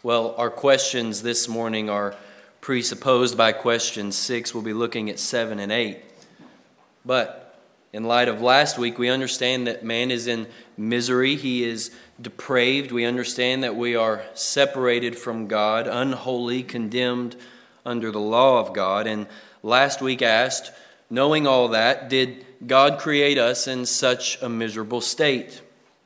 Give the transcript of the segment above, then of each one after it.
Well, our questions this morning are presupposed by question 6. We'll be looking at 7 and 8. But in light of last week, we understand that man is in misery. He is depraved. We understand that we are separated from God, unholy, condemned under the law of God. And last week asked, knowing all that, did God create us in such a miserable state?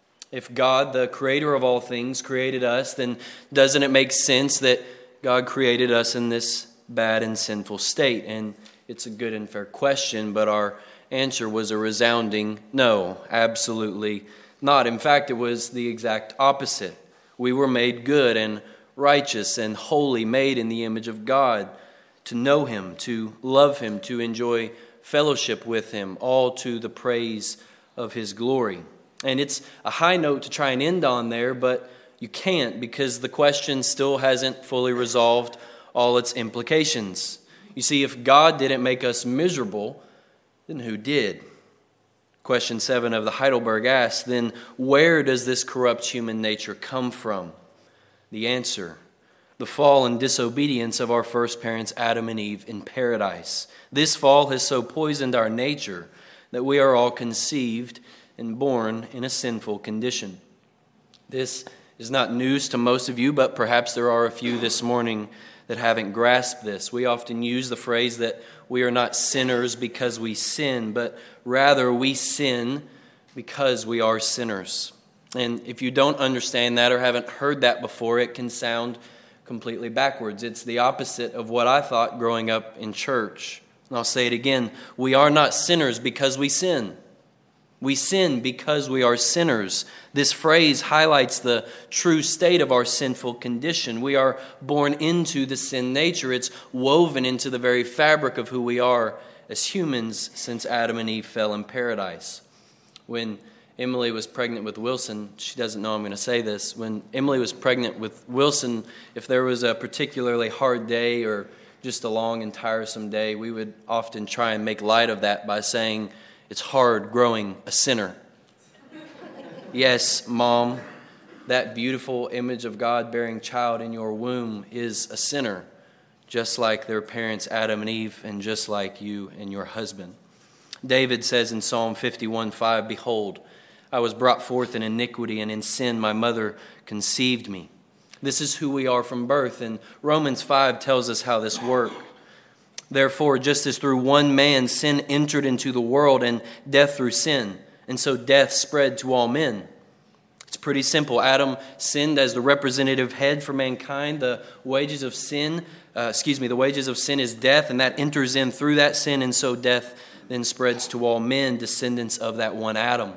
If God, the creator of all things, created us, then doesn't it make sense that God created us in this bad and sinful state? And it's a good and fair question, but our answer was a resounding no, absolutely not. In fact, it was the exact opposite. We were made good and righteous and holy, made in the image of God, to know Him, to love Him, to enjoy fellowship with Him, all to the praise of His glory. And it's a high note to try and end on there, but you can't because the question still hasn't fully resolved all its implications. You see, if God didn't make us miserable, then who did? Question 7 of the Heidelberg asks, then where does this corrupt human nature come from? The answer, the fall and disobedience of our first parents, Adam and Eve, in paradise. This fall has so poisoned our nature that we are all conceived and born in a sinful condition. This is not news to most of you, but perhaps there are a few this morning that haven't grasped this. We often use the phrase that we are not sinners because we sin, but rather we sin because we are sinners. And if you don't understand that or haven't heard that before, it can sound completely backwards. It's the opposite of what I thought growing up in church. And I'll say it again. We are not sinners because we sin. We sin because we are sinners. This phrase highlights the true state of our sinful condition. We are born into the sin nature. It's woven into the very fabric of who we are as humans since Adam and Eve fell in paradise. When Emily was pregnant with Wilson, she doesn't know I'm going to say this. When Emily was pregnant with Wilson, if there was a particularly hard day or just a long and tiresome day, we would often try and make light of that by saying, it's hard growing a sinner. Yes, Mom, that beautiful image of God-bearing child in your womb is a sinner, just like their parents Adam and Eve, and just like you and your husband. David says in Psalm 51:5, behold, I was brought forth in iniquity, and in sin my mother conceived me. This is who we are from birth, and Romans 5 tells us how this works. Therefore, just as through one man sin entered into the world and death through sin, and so death spread to all men. It's pretty simple. Adam sinned as the representative head for mankind. The wages of sin is death, and that enters in through that sin, and so death then spreads to all men, descendants of that one Adam.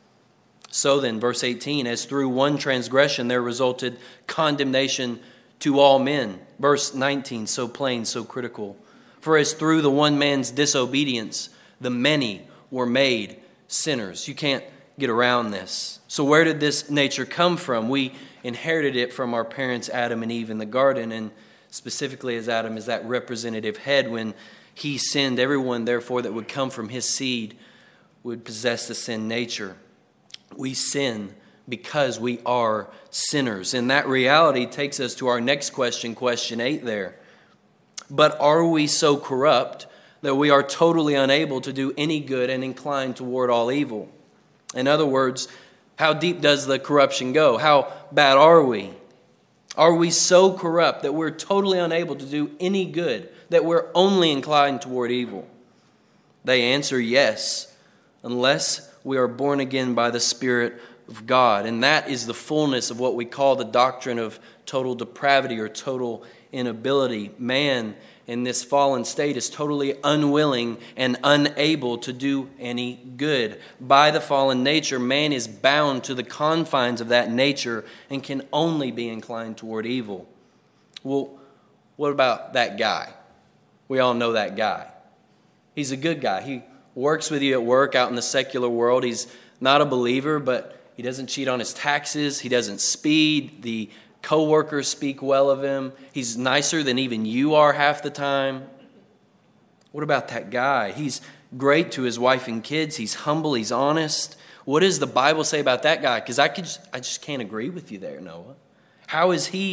So then, verse 18, as through one transgression there resulted condemnation to all men. Verse 19, so plain, so critical. For as through the one man's disobedience, the many were made sinners. You can't get around this. So where did this nature come from? We inherited it from our parents, Adam and Eve, in the garden, and specifically as Adam is that representative head. When he sinned, everyone, therefore, that would come from his seed would possess the sin nature. We sin because we are sinners. And that reality takes us to our next question, question 8 there. But are we so corrupt that we are totally unable to do any good and inclined toward all evil? In other words, how deep does the corruption go? How bad are we? Are we so corrupt that we're totally unable to do any good, that we're only inclined toward evil? They answer yes, unless we are born again by the Spirit of God. And that is the fullness of what we call the doctrine of total depravity or total inability. Man in this fallen state is totally unwilling and unable to do any good. By the fallen nature, man is bound to the confines of that nature and can only be inclined toward evil. Well, what about that guy? We all know that guy. He's a good guy. He works with you at work out in the secular world. He's not a believer, but he doesn't cheat on his taxes. He doesn't speed. The co-workers speak well of him. He's nicer than even you are half the time. What about that guy? He's great to his wife and kids. He's humble. He's honest. What does the Bible say about that guy? Because I just can't agree with you there, Noah. How is he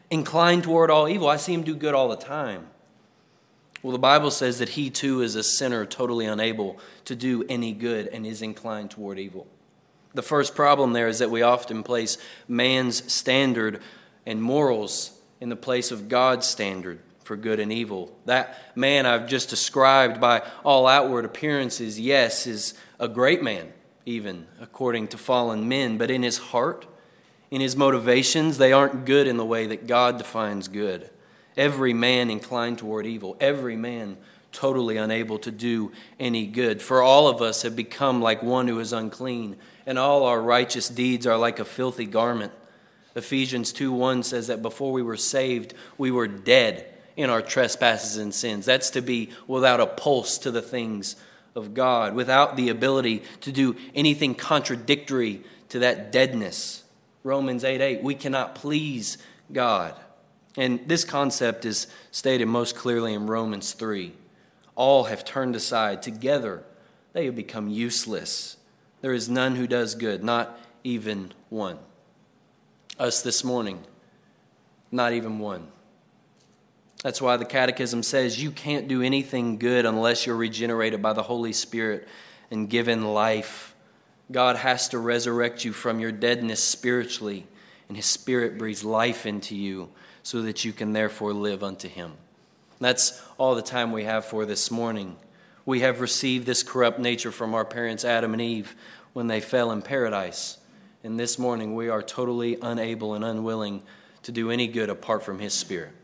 inclined toward all evil. I see him do good all the time. Well, the Bible says that he too is a sinner, totally unable to do any good and is inclined toward evil. The first problem there is that we often place man's standard and morals in the place of God's standard for good and evil. That man I've just described by all outward appearances, yes, is a great man, even according to fallen men, but in his heart, in his motivations, they aren't good in the way that God defines good. Every man inclined toward evil, every man totally unable to do any good. For all of us have become like one who is unclean, and all our righteous deeds are like a filthy garment. Ephesians 2:1 says that before we were saved, we were dead in our trespasses and sins. That's to be without a pulse to the things of God, without the ability to do anything contradictory to that deadness. Romans 8:8, we cannot please God. And this concept is stated most clearly in Romans 3. All have turned aside. Together they have become useless. There is none who does good, not even one. Us this morning, not even one. That's why the Catechism says you can't do anything good unless you're regenerated by the Holy Spirit and given life. God has to resurrect you from your deadness spiritually, and His Spirit breathes life into you so that you can therefore live unto Him. That's all the time we have for this morning. We have received this corrupt nature from our parents Adam and Eve when they fell in paradise. And this morning we are totally unable and unwilling to do any good apart from His Spirit.